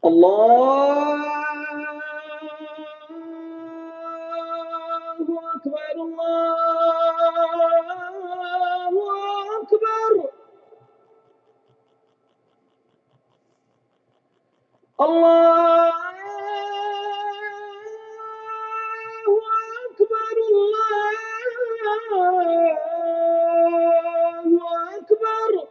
الله أكبر الله أكبر الله أكبر الله أكبر.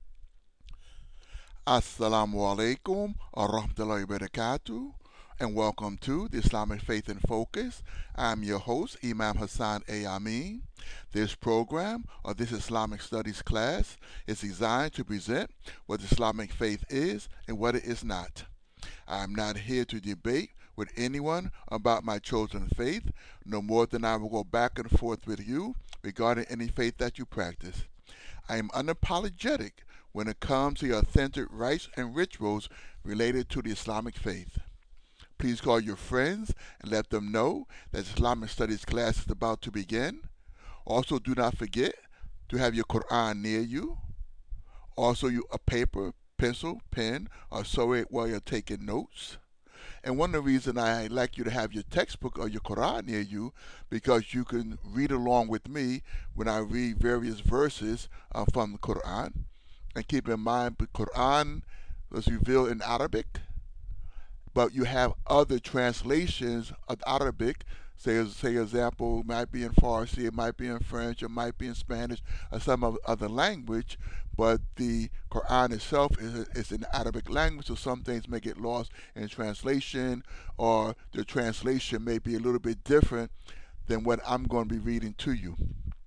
Assalamu alaikum wa rahmatullahi wa barakatuh, and welcome to the Islamic Faith in Focus. I'm your host, Imam Hassan A. Amin. This program, or this Islamic Studies class, is designed to present what Islamic faith is and what it is not. I'm not here to debate with anyone about my chosen faith, no more than I will go back and forth with you regarding any faith that you practice. I am unapologetic when it comes to the authentic rites and rituals related to the Islamic faith. Please call your friends and let them know that Islamic Studies class is about to begin. Also, do not forget to have your Quran near you. Also, a paper, pencil, pen, or so it while you're taking notes. And one of the reasons I like you to have your textbook or your Quran near you, because you can read along with me when I read various verses from the Quran. And keep in mind, the Quran was revealed in Arabic, but you have other translations of Arabic. Say example, it might be in Farsi, it might be in French, it might be in Spanish, or some other language. But the Quran itself is in Arabic language, so some things may get lost in translation, or the translation may be a little bit different than what I'm going to be reading to you.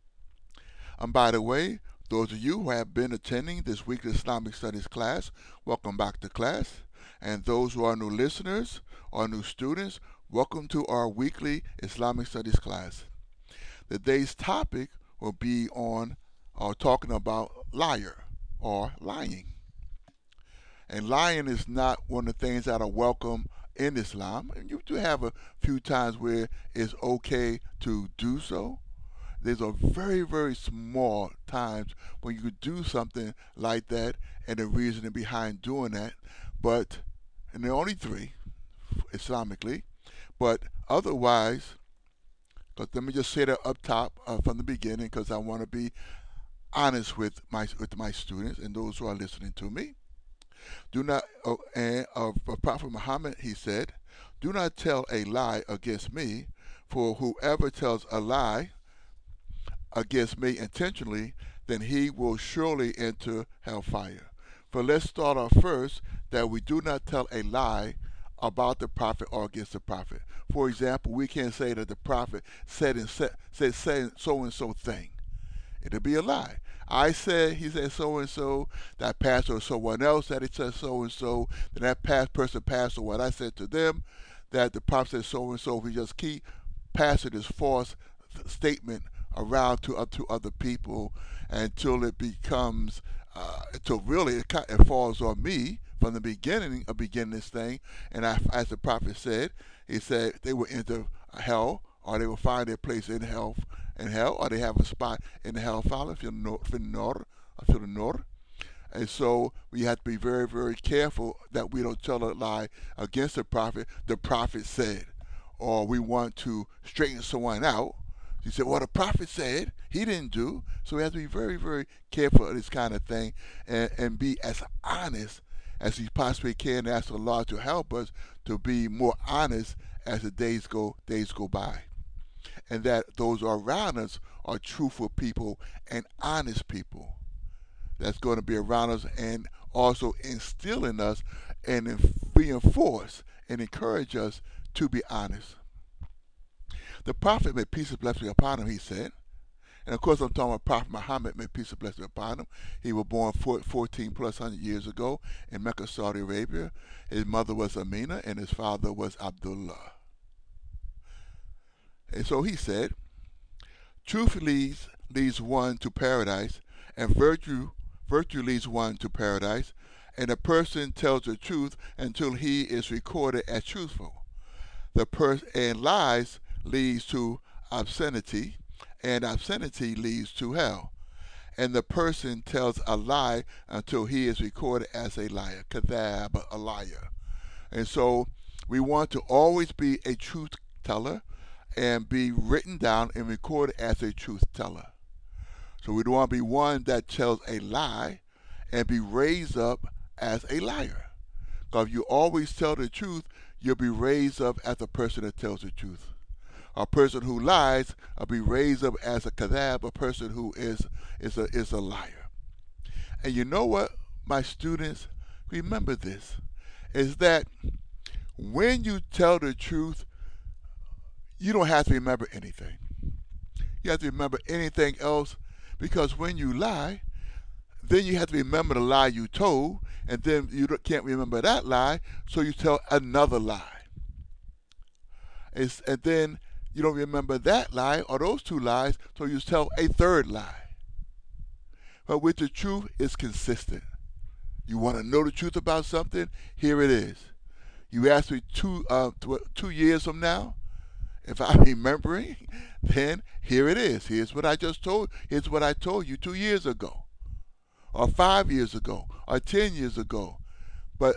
By the way, those of you who have been attending this weekly Islamic Studies class, welcome back to class. And those who are new listeners or new students, welcome to our weekly Islamic Studies class. Today's topic will be on or talking about liar or lying. And lying is not one of the things that are welcome in Islam. And you do have a few times where it's okay to do so. There's a very, very small times when you could do something like that and the reasoning behind doing that. But, and there are only three, Islamically, but otherwise, because let me just say that up top from the beginning, because I want to be honest with my students and those who are listening to me. Do not, and of Prophet Muhammad, he said, "Do not tell a lie against me, for whoever tells a lie against me intentionally, then he will surely enter hellfire." For let's start off first that we do not tell a lie about the prophet or against the prophet. For example, we can't say that the prophet said so and so thing. It'll be a lie. I said he said so and so, that pastor or someone else said he said so and so, then that past person passed on what I said to them, that the prophet said so and so. If we just keep passing this false statement around to other people until it becomes until really it falls on me from the beginning of beginning this thing. And as the prophet said, he said they will enter hell, or they will find their place in hell, or they have a spot in the hellfire if you're north. And so we have to be very, very careful that we don't tell a lie against the prophet. The prophet said, or we want to straighten someone out. He said, "Well, the prophet said he didn't do." So we have to be very, very careful of this kind of thing and be as honest as we possibly can. Ask Allah to help us to be more honest as the days go by, and that those around us are truthful people and honest people that's going to be around us and also instill in us and reinforce and encourage us to be honest. The Prophet, may peace and blessing upon him, he said, and of course I'm talking about Prophet Muhammad, may peace and blessing upon him. He was born 14 plus 100 years ago in Mecca, Saudi Arabia. His mother was Amina and his father was Abdullah. And so he said, "Truth leads one to paradise, and virtue leads one to paradise, and a person tells the truth until he is recorded as truthful. And lies leads to obscenity, and obscenity leads to hell. And the person tells a lie until he is recorded as a liar, kadhab, a liar." And so we want to always be a truth teller and be written down and recorded as a truth teller. So we don't want to be one that tells a lie and be raised up as a liar. Because if you always tell the truth, you'll be raised up as a person that tells the truth. A person who lies will be raised up as a kadab, a person who is a liar. And you know what, my students, remember this, is that when you tell the truth, you don't have to remember anything. You have to remember anything else, because when you lie, then you have to remember the lie you told, and then you can't remember that lie, so you tell another lie. And then you don't remember that lie or those two lies, so you tell a third lie. But with the truth, it's consistent. You want to know the truth about something? Here it is. You ask me 2 years from now, if I'm remembering, then here it is. Here's what I just told. Here's what I told you 2 years ago, or 5 years ago, or 10 years ago. But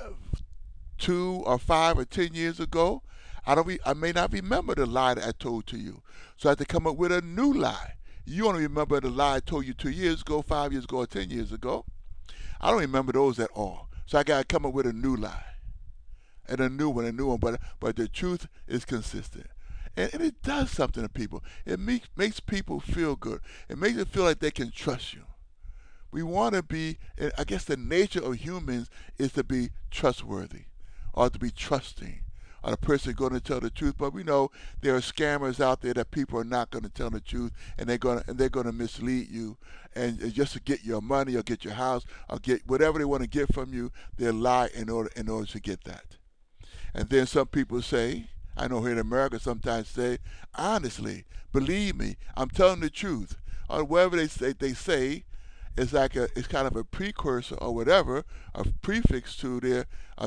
2 or 5 or 10 years ago, I may not remember the lie that I told to you. So I have to come up with a new lie. You only remember the lie I told you 2 years ago, 5 years ago, or 10 years ago. I don't remember those at all. So I got to come up with a new lie. And a new one, but the truth is consistent. And it does something to people. It makes people feel good. It makes them feel like they can trust you. We want to be, and I guess the nature of humans is to be trustworthy, or to be trusting, or the person going to tell the truth. But we know there are scammers out there that people are not going to tell the truth, and they're going to mislead you, and just to get your money or get your house or get whatever they want to get from you, they'll lie in order to get that. And then some people say, I know here in America sometimes say, honestly, believe me, I'm telling the truth. Or whatever they say is like it's kind of a precursor or whatever, a prefix to their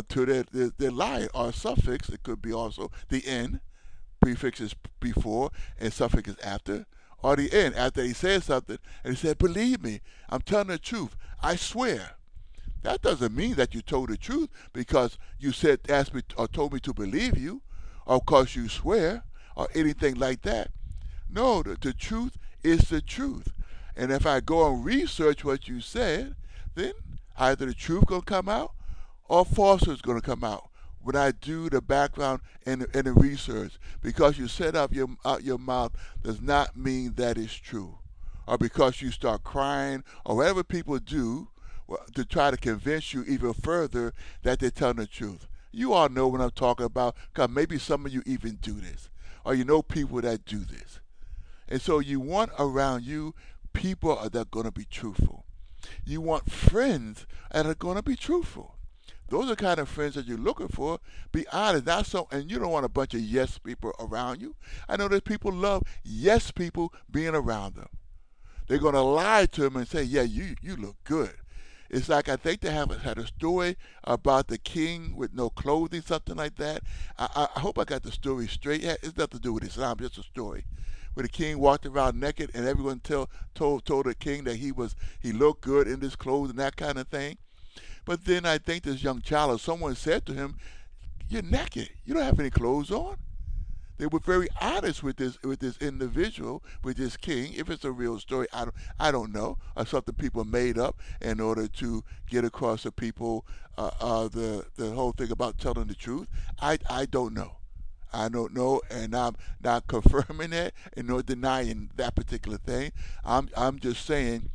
lie, or a suffix. It could be also the end. Prefix is before and suffix is after. Or the end, after he says something and he said, believe me, I'm telling the truth. I swear. That doesn't mean that you told the truth because you said, asked me, or told me to believe you, or because you swear, or anything like that. No, the truth is the truth. And if I go and research what you said, then either the truth going to come out or falsehood is going to come out when I do the background and the research. Because you said out your mouth does not mean that it's true. Or because you start crying, or whatever people do to try to convince you even further that they're telling the truth. You all know what I'm talking about, because maybe some of you even do this, or you know people that do this. And so you want around you people that are going to be truthful. You want friends that are going to be truthful. Those are the kind of friends that you're looking for. Be honest, not so, and you don't want a bunch of yes people around you. I know that people love yes people being around them. They're going to lie to them and say, yeah, you look good. It's like, I think they had a story about the king with no clothing, something like that. I hope I got the story straight. It's nothing to do with Islam, just a story. Where the king walked around naked and everyone told the king that he looked good in his clothes and that kind of thing. But then I think this young child or someone said to him, you're naked. You don't have any clothes on. They were very honest with this individual, with this king. If it's a real story, I don't know, or something people made up in order to get across to people the whole thing about telling the truth. I don't know. I don't know, and I'm not confirming that and nor denying that particular thing. I'm just saying.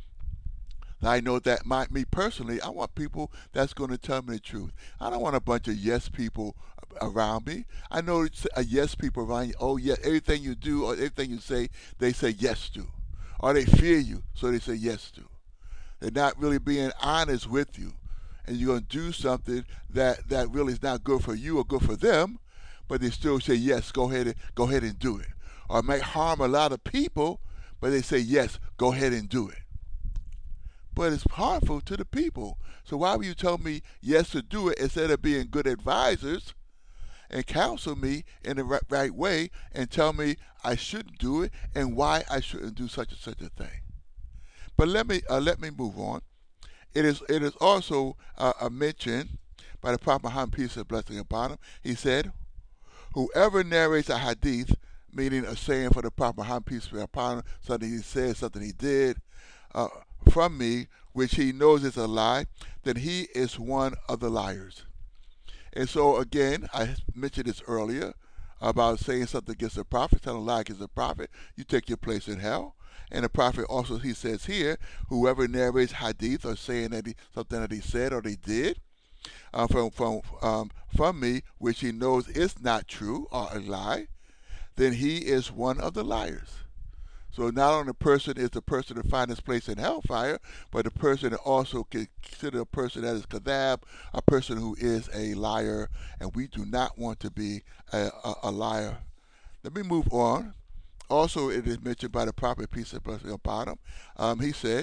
I know that me personally, I want people that's going to tell me the truth. I don't want a bunch of yes people around me. I know a yes people around you. Oh yeah, everything you do or everything you say, they say yes to, or they fear you, so they say yes to. They're not really being honest with you, and you're going to do something that really is not good for you or good for them, but they still say yes. Go ahead and do it. Or it might harm a lot of people, but they say yes. Go ahead and do it. But it's harmful to the people. So why would you tell me yes to do it instead of being good advisors and counsel me in the right way and tell me I shouldn't do it and why I shouldn't do such and such a thing? But let me move on. It is also mentioned by the Prophet Muhammad, peace and blessing upon him. He said, whoever narrates a hadith, meaning a saying for the Prophet Muhammad, peace be upon him, something he said, something he did, uh, from me, which he knows is a lie, then he is one of the liars. And so again, I mentioned this earlier about saying something against the prophet, telling a lie against the prophet, you take your place in hell. And the prophet also, he says here, whoever narrates hadith or saying that something that he said or they did from me, which he knows is not true or a lie, then he is one of the liars. So not only the person is the person to find his place in hellfire, but the person also can consider a person that is kadhab, a person who is a liar, and we do not want to be a liar. Let me move on. Also, it is mentioned by the prophet, peace and blessing upon him. He said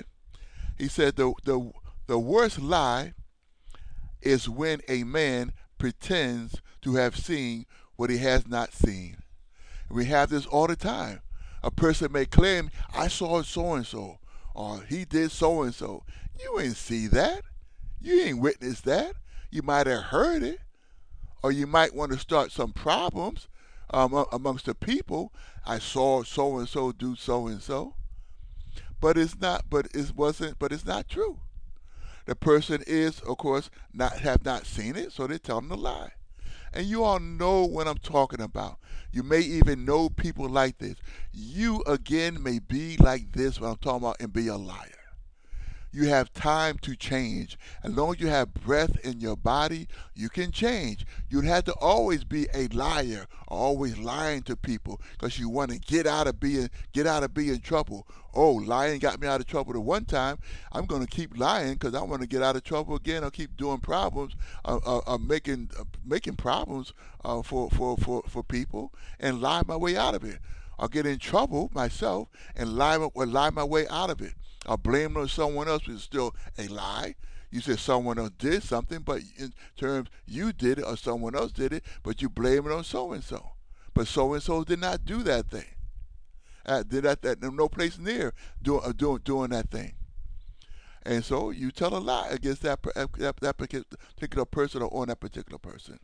the worst lie is when a man pretends to have seen what he has not seen. We have this all the time. A person may claim, I saw so-and-so, or he did so-and-so. You ain't see that. You ain't witnessed that. You might have heard it, or you might want to start some problems amongst the people. I saw so-and-so do so-and-so. But it's not true. The person is, of course, have not seen it, so they're telling a lie. And you all know what I'm talking about. You may even know people like this. You, again, may be like this, what I'm talking about, and be a liar. You have time to change. As long as you have breath in your body, you can change. You have to always be a liar, always lying to people, because you want to get out of being in trouble. Oh, lying got me out of trouble the one time. I'm going to keep lying because I want to get out of trouble again. I'll keep doing problems, making problems for people, and lie my way out of it. I'll get in trouble myself and lie my way out of it. I'll blame it on someone else, which is still a lie. You said someone else did something, but in terms you did it or someone else did it, but you blame it on so-and-so. But so-and-so did not do that thing. Did that no place near doing that thing. And so you tell a lie against that particular person or on that particular person.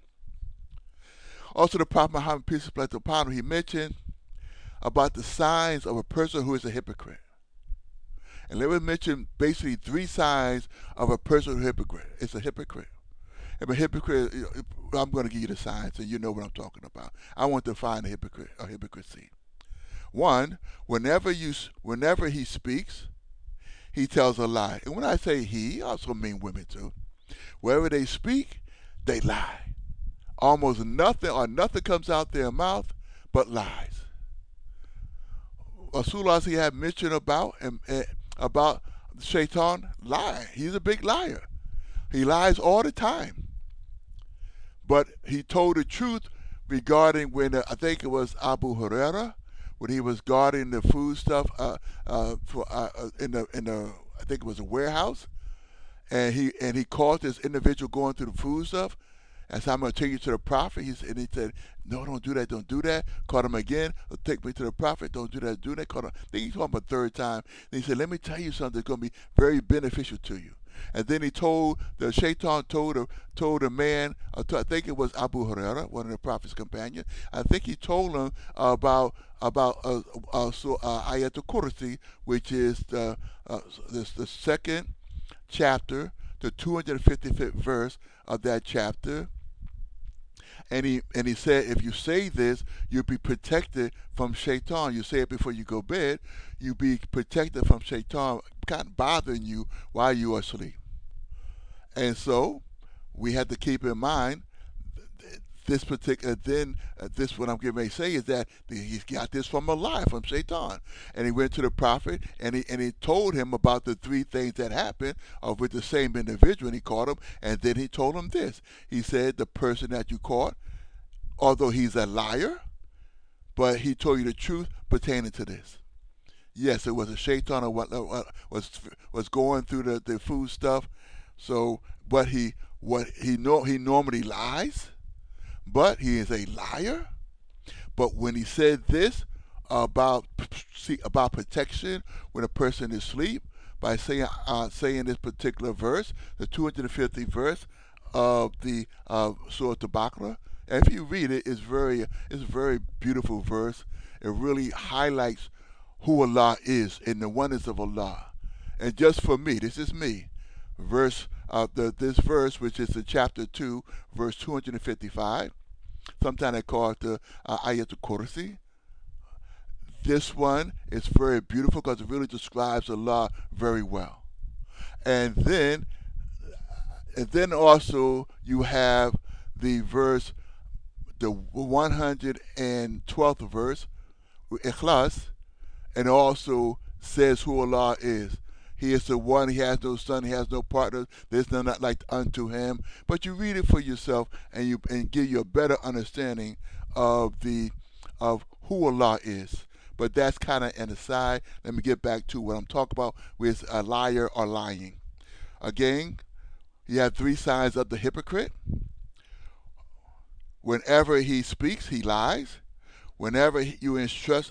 Also, the Prophet Muhammad, peace and blessing upon him, he mentioned about the signs of a person who is a hypocrite. And let me mention basically 3 signs of a person who's a hypocrite. It's a hypocrite. If a hypocrite, I'm going to give you the signs, and you know what I'm talking about. I want to find a hypocrisy. 1, whenever he speaks, he tells a lie. And when I say he, I also mean women too. Wherever they speak, they lie. Almost nothing comes out their mouth but lies. Rasulullah had mentioned about Shaitan lying. He's a big liar. He lies all the time. But he told the truth regarding when I think it was Abu Huraira, when he was guarding the food stuff in the I think it was a warehouse, and he caught this individual going through the food stuff. And so I'm going to take you to the prophet. He said, no, don't do that. Caught him again. Take me to the prophet. Don't do that. Caught him. Then he caught him a 3rd time. Then he said, let me tell you something that's going to be very beneficial to you. And then the Shaitan told the man, I think it was Abu Huraira, one of the prophet's companions. I think he told him about Ayatul Kursi, which is the 2nd chapter, the 255th verse of that chapter. And he said, if you say this, you'll be protected from Shaitan. You say it before you go to bed. You'll be protected from Shaitan kind of bothering you while you are asleep. And so we have to keep in mind this particular, this what I'm getting ready to say is that he got this from a lie, from Shaitan. And he went to the prophet and he told him about the 3 things that happened with the same individual, and he caught him, and then he told him this. He said, the person that you caught, although he's a liar, but he told you the truth pertaining to this. Yes, it was a Shaitan was going through the food stuff. So, but he normally lies, but he is a liar. But when he said this about protection when a person is asleep, by saying this particular verse, the 250th verse of the Surah Al-Baqarah. If you read it, it's a very beautiful verse. It really highlights who Allah is and the oneness of Allah. And just for me, this is me. This verse, which is in chapter 2, verse 255. Sometimes they call it the Ayatul Kursi. This one is very beautiful because it really describes Allah very well. And then also you have the verse, the 112th verse, Ikhlas, and also says who Allah is. He is the one, he has no son, he has no partner, there's none not like unto him. But you read it for yourself and give you a better understanding of who Allah is. But that's kind of an aside. Let me get back to what I'm talking about with a liar or lying. Again, you have three signs of the hypocrite. Whenever he speaks, he lies. Whenever you entrust,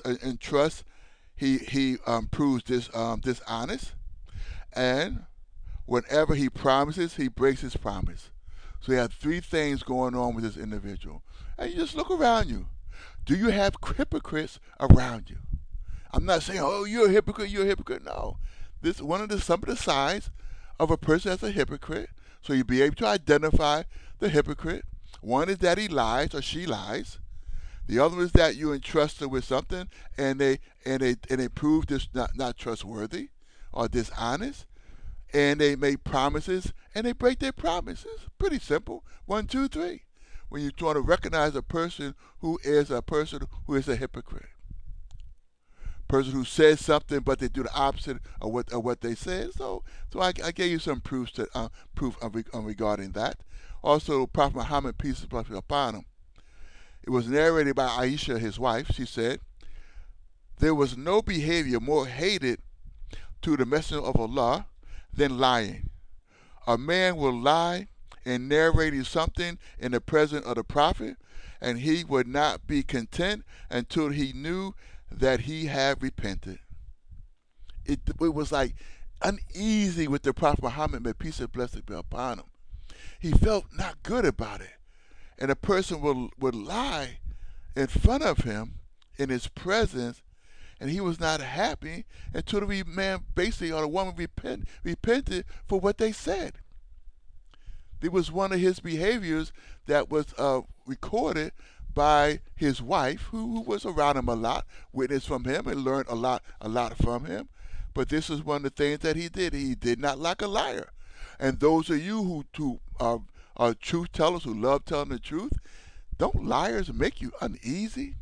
he proves dishonest. And whenever he promises, he breaks his promise. So you have three things going on with this individual. And you just look around you. Do you have hypocrites around you? I'm not saying, oh, you're a hypocrite, you're a hypocrite. No. This is some of the signs of a person that's a hypocrite. So you'll be able to identify the hypocrite. One is that he lies or she lies. The other is that you entrust them with something and they prove this not trustworthy or dishonest. And they make promises and they break their promises. Pretty simple. 1, 2, 3. When you're trying to recognize a person who is a hypocrite. Person who says something but they do the opposite of what they said. So I gave you some proof regarding that. Also, Prophet Muhammad, peace be upon him. It was narrated by Aisha, his wife. She said, "There was no behavior more hated to the Messenger of Allah than lying. A man will lie in narrating something in the presence of the Prophet, and he would not be content until he knew that he had repented." It was like uneasy with the Prophet Muhammad, may peace and blessing be upon him. He felt not good about it. And a person would lie in front of him in his presence, and he was not happy until the man basically or the woman repented for what they said. It was one of his behaviors that was recorded by his wife, who was around him a lot, witnessed from him and learned a lot from him. But this is one of the things that he did. He did not like a liar. And those of you who are truth tellers, who love telling the truth, don't liars make you uneasy?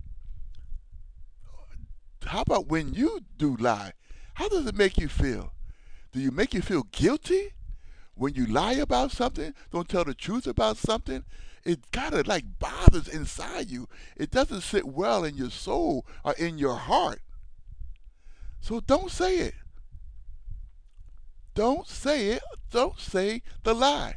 How about when you do lie? How does it make you feel? Do you make you feel guilty when you lie about something, don't tell the truth about something? It kind of like bothers inside you. It doesn't sit well in your soul or in your heart. So don't say it. Don't say it. Don't say the lie.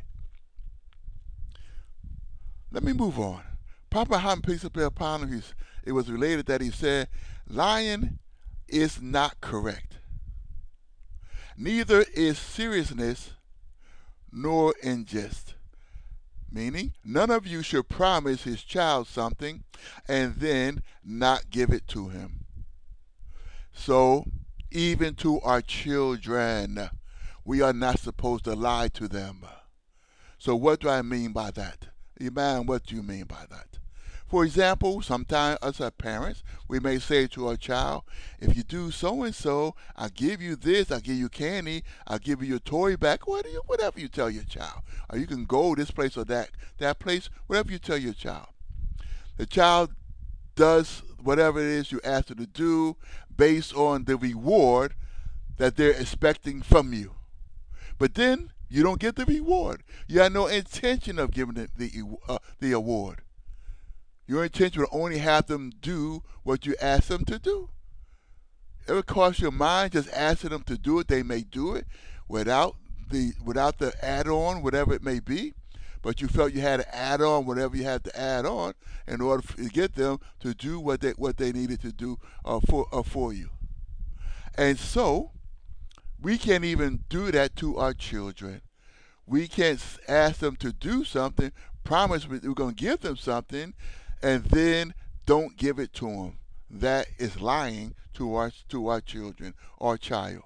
Let me move on. Prophet Muhammad, peace be upon him, it was related that he said, lying is not correct. Neither is seriousness nor in jest. Meaning, none of you should promise his child something and then not give it to him. So, even to our children, we are not supposed to lie to them. So what do I mean by that? Imam, what do you mean by that? For example, sometimes us as parents, we may say to our child, if you do so-and-so, I'll give you this, I'll give you candy, I'll give you your toy back, whatever you tell your child. Or you can go this place or that place, whatever you tell your child. The child does whatever it is you ask her to do based on the reward that they're expecting from you. But then you don't get the reward. You have no intention of giving them the award. Your intention will only have them do what you ask them to do. Ever cross your mind just asking them to do it? They may do it without the add-on, whatever it may be. But you felt you had to add on whatever you had to add on in order to get them to do what they needed to do for you. And so we can't even do that to our children. We can't ask them to do something, promise we're going to give them something, and then don't give it to them. That is lying to our children or child.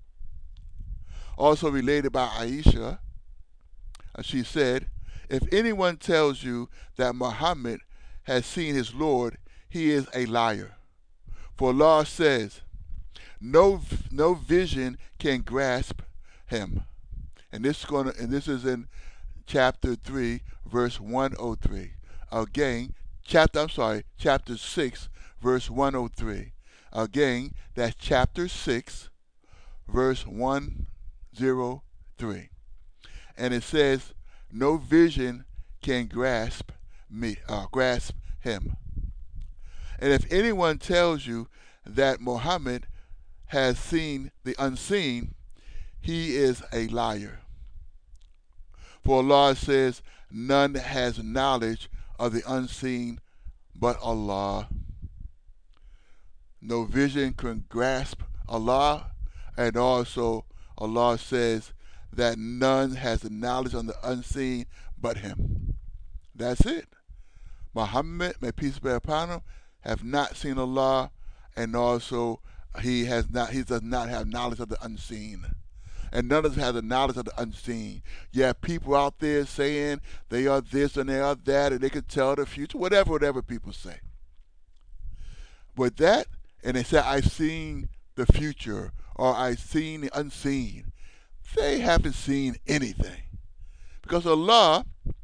Also related by Aisha, she said, if anyone tells you that Muhammad has seen his Lord, he is a liar. For Allah says, no vision can grasp him. And this is in chapter 3, verse 103. Again, chapter 6, verse 103. Again, that's chapter 6, verse 103. And it says, no vision can grasp him. And if anyone tells you that Muhammad has seen the unseen, he is a liar. For Allah says, none has knowledge of the unseen but Allah. No vision can grasp Allah, and also Allah says that none has the knowledge of the unseen but Him. That's it. Muhammad, may peace be upon him, have not seen Allah, and also he does not have knowledge of the unseen. And none of us have the knowledge of the unseen. You have people out there saying they are this and they are that, and they can tell the future, whatever people say. But that, and they say, I've seen the future, or I've seen the unseen. They haven't seen anything. Because Allah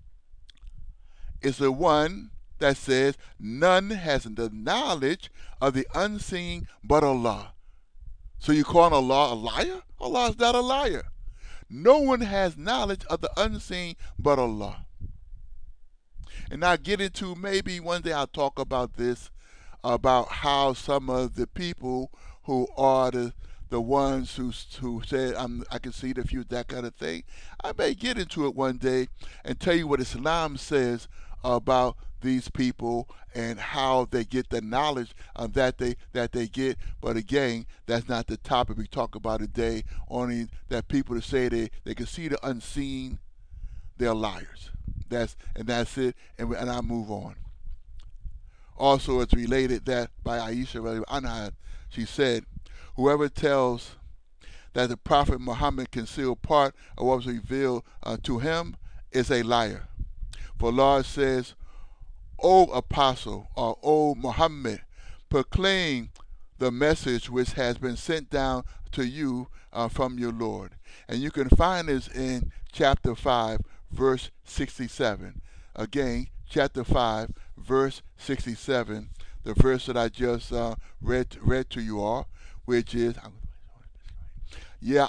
is the one that says none has the knowledge of the unseen but Allah. So you call Allah a liar? Allah is not a liar. No one has knowledge of the unseen but Allah. And I'll get into, maybe one day I'll talk about this, about how some of the people who are the ones who say I can see the future, that kind of thing. I may get into it one day and tell you what Islam says about these people and how they get the knowledge that they get. But again, that's not the topic we talk about today. Only that people that say they can see the unseen, they're liars. That's it. And I move on. Also, it's related that by Aisha Anha, she said, whoever tells that the Prophet Muhammad concealed part of what was revealed to him is a liar. For Allah says, O Apostle, or O Muhammad, proclaim the message which has been sent down to you from your Lord. And you can find this in chapter 5, verse 67. Again, chapter 5, verse 67, the verse that I just read to you all, which is, Ya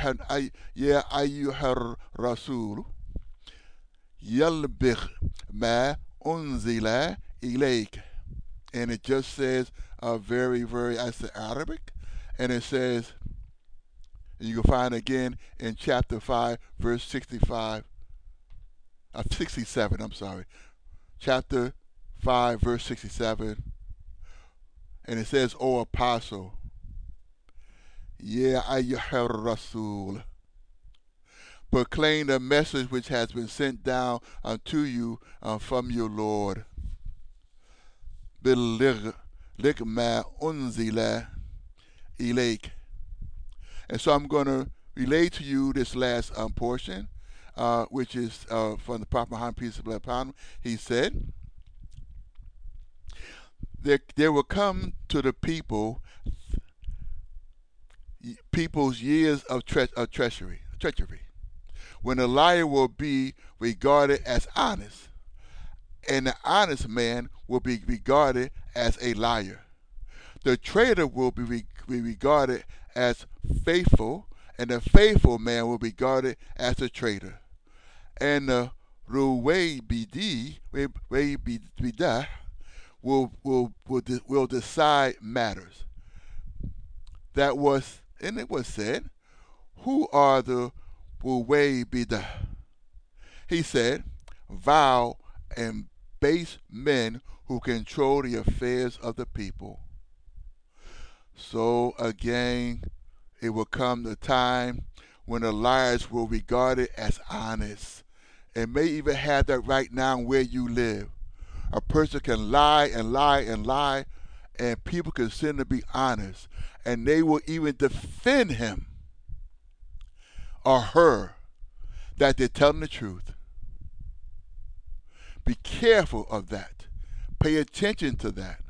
ayyuhar rasul, yalbigh ma unzila ilayk. And it just says very, I said Arabic, and it says, and you can find again in chapter 5, verse 67, chapter 5, verse 67, and it says, O Apostle, Ya ayyuhar rasul, proclaim the message which has been sent down unto you from your Lord. Billigh ma unzila ilayk. And so I'm going to relate to you this last portion, which is from the Prophet Muhammad, peace be upon him. He said, there will come to the people's years of treachery, when a liar will be regarded as honest, and the honest man will be regarded as a liar. The traitor will be regarded as faithful, and the faithful man will be regarded as a traitor. And the Ruwaybidah will decide matters. That was, and it was said, who are the Ruwaybidah? He said, vile and base men who control the affairs of the people. So again, it will come the time when the liars will regard it as honest. And may even have that right now where you live. A person can lie and lie and lie, and people consider to be honest, and they will even defend him or her that they're telling the truth. Be careful of that. Pay attention to that.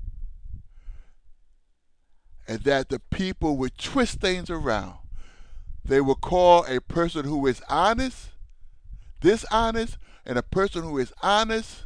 And that the people will twist things around. They will call a person who is honest dishonest, and a person who is honest,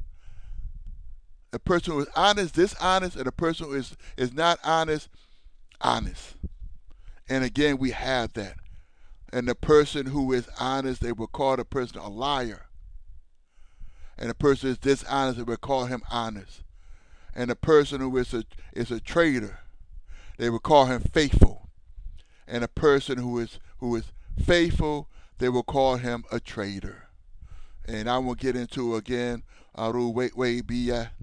a person who is honest dishonest, and a person who is not honest honest. And again, we have that. And the person who is honest, they will call the person a liar. And the person who is dishonest, they will call him honest. And the person who is a traitor, they will call him faithful. And a person who is faithful, they will call him a traitor. And I won't get into again, way be that,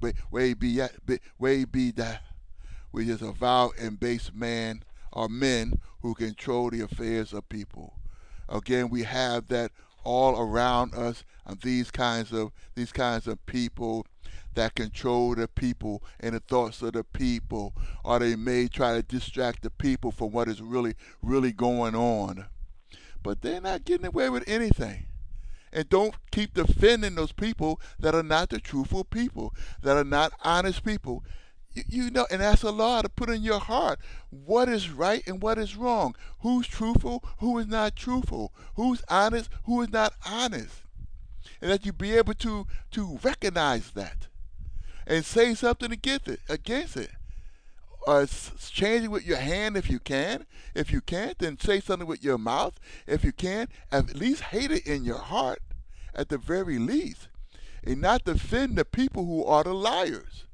which is a vile and base man or men who control the affairs of people. Again, we have that all around us, and these kinds of people that control the people and the thoughts of the people, or they may try to distract the people from what is really going on. But they're not getting away with anything. And don't keep defending those people that are not the truthful people, that are not honest people. You know, and ask Allah to put in your heart what is right and what is wrong. Who's truthful, who is not truthful, who's honest, who is not honest. And that you be able to recognize that and say something against it. Change it with your hand if you can. If you can't, then say something with your mouth. If you can, at least hate it in your heart, at the very least. And not defend the people who are the liars.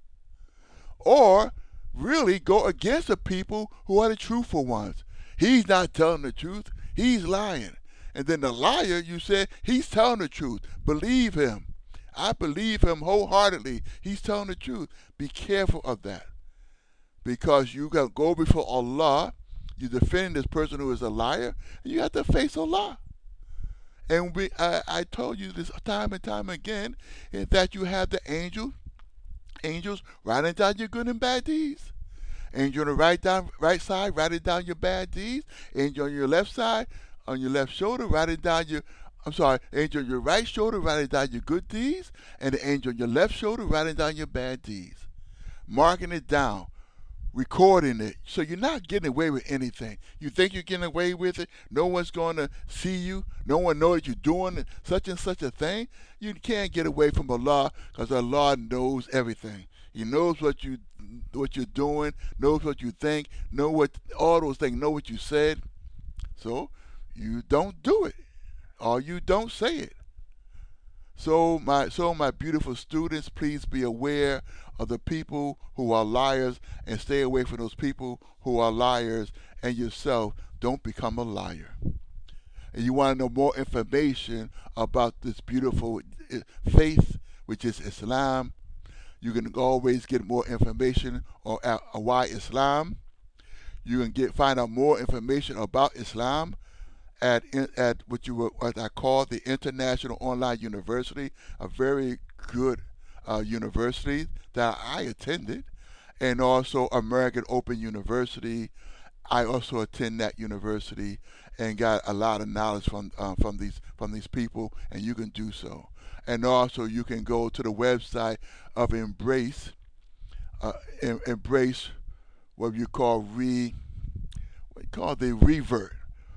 Or really go against the people who are the truthful ones. He's not telling the truth. He's lying. And then the liar, you said, he's telling the truth. Believe him. I believe him wholeheartedly. He's telling the truth. Be careful of that. Because you got to go before Allah. You defend this person who is a liar. And you have to face Allah. And I told you this time and time again, is that you have the angels writing down your good and bad deeds. Angel on the right side, writing down your bad deeds. Angel on your left side, on your left shoulder, writing down angel on your right shoulder, writing down your good deeds, and the angel on your left shoulder, writing down your bad deeds. Marking it down, recording it, so you're not getting away with anything. You think you're getting away with it, no one's going to see you, no one knows you're doing such and such a thing. You can't get away from Allah, because Allah knows everything. He knows what you're doing, knows what you think, all those things, know what you said. So you don't do it, or you don't say it. So my beautiful students, please be aware of the people who are liars and stay away from those people who are liars, and yourself don't become a liar. And you want to know more information about this beautiful faith, which is Islam, you can always get more information on why Islam. You can find out more information about Islam at what I call the International Online University, a very good university that I attended, and also American Open University. I also attend that university and got a lot of knowledge from these people, and you can do so. And also you can go to the website of Embrace, Embrace what you call the Revert.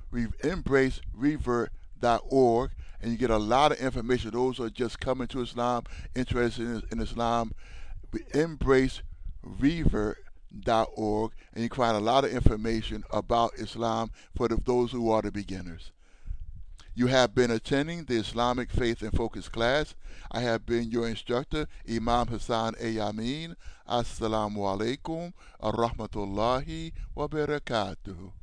EmbraceRevert.org, and you get a lot of information. Those who are just coming to Islam, interested in Islam, EmbraceRevert.org, and you can find a lot of information about Islam for those who are the beginners. You have been attending the Islamic Faith and Focus class. I have been your instructor, Imam Hassan A. Amin. Assalamu alaikum wa rahmatullahi wa barakatuh.